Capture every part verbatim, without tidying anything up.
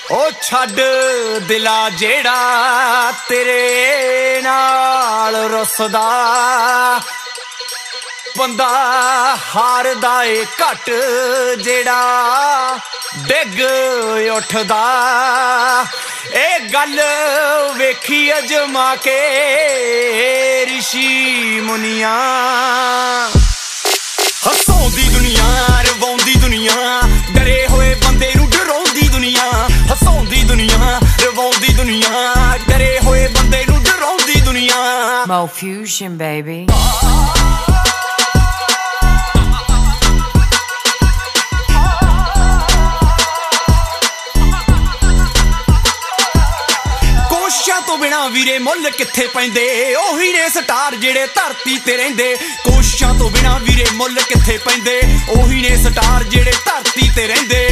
ओ छड्ड दिला जेड़ा तेरे नाल रुसदा बंदा हारदा ए घट जेड़ा डिग उठदा ए गल वेखी अजमा के ऋषि मुनिया हसाउंदी दुनिया रवाउंदी दुनिया डरे होए बंदे नूं डराउंदी दुनिया हसाउंदी दुनिया रवाउंदी दुनिया डरे होए बंदे नूं डराउंदी दुनिया Mo Fusion baby तो बिना वीरे मुल किथे पैंदे ओही ने स्टार जेड़े धरती ते रहिंदे कोशिशां तो बिना वीरे मुल किथे पैंदे ओही ने स्टार जेड़े धरती ते रहिंदे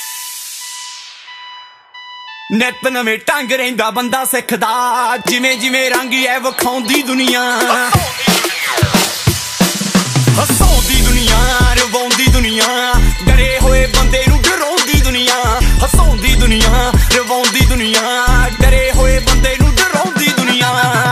नित नवें ढंग रहिंदा बंदा सिखदा जिवें जिवें रंग ऐ विखाउंदी दुनिया हसाउंदी दुनिया रवाउंदी दुनिया डरे होए बंदे नूं डराउंदी दुनिया हसाउंदी दुनिया रवाउंदी दुनिया डरे होए बंदे नूं डराउंदी दुनिया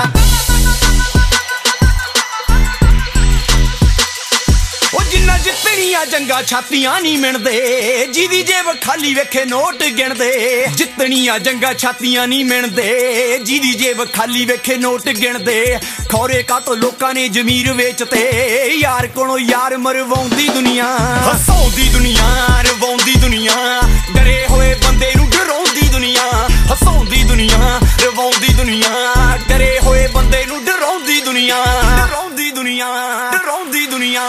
ओ जिन्ना जितनियां जंगा छातियां नहीं मिणदे जिदी जेब खाली वेखे नोट गिणदे जितनियां जंगा छातियां नहीं मिणदे जिदी जेब खाली वेखे नोट गिणदे खौरे कातों लोकां ने जमीर वेचते यार कोलों यार मरवाउंदी दुनिया हसाउंदी दुनिया रवाउंदी दुनिया डरे होए बंदे नूं डराउंदी दुनिया हसाउंदी दुनिया रवाउंदी दुनिया डरे होए बंदे नूं डराउंदी दुनिया डराउंदी दुनिया डराउंदी दुनिया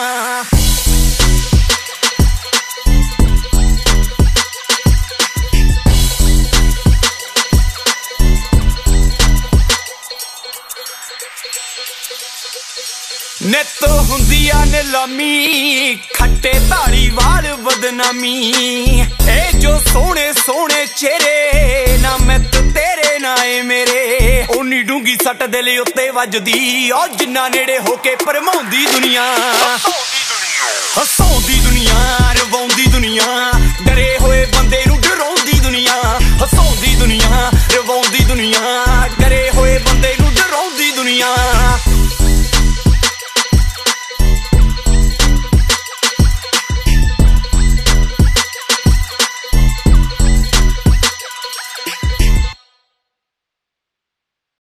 नित हुंदिया नीलामी खट्टे धारीवाल बदनामी ए जो सोहणे सोहणे चेहरे ना मित तेरे ना ए मेरे उन्नी डूंगी सट दिल उत्ते वजदी ओ जिन्ना नेड़े होके भरमाउंदी दुनिया हसाउंदी दुनिया रवाउंदी दुनिया डरे होए बंदे